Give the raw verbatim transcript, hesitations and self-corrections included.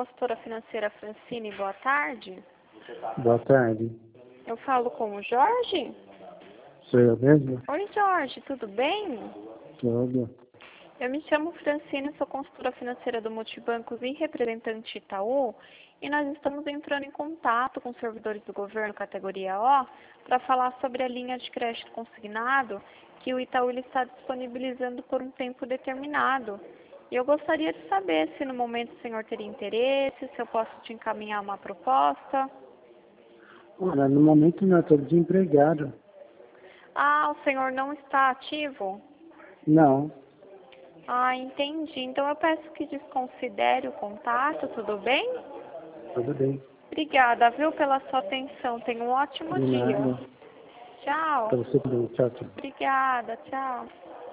consultora financeira Francine, boa tarde. Boa tarde. Eu falo com o Jorge? Sou eu mesmo? Oi, Jorge, tudo bem? Tudo. Eu me chamo Francine, sou consultora financeira do Multibancos e representante Itaú, e nós estamos entrando em contato com servidores do governo categoria O para falar sobre a linha de crédito consignado que o Itaú ele está disponibilizando por um tempo determinado. E eu gostaria de saber se no momento o senhor teria interesse, se eu posso te encaminhar uma proposta. Olha, no momento não, estou desempregado. Ah, o senhor não está ativo? Não, Ah, entendi. Então eu peço que desconsidere o contato, tudo bem? tudo bem. Obrigada, viu, pela sua atenção. Tenha um ótimo De dia. nada. Tchau. Para você também. Tchau, tchau. Obrigada, tchau.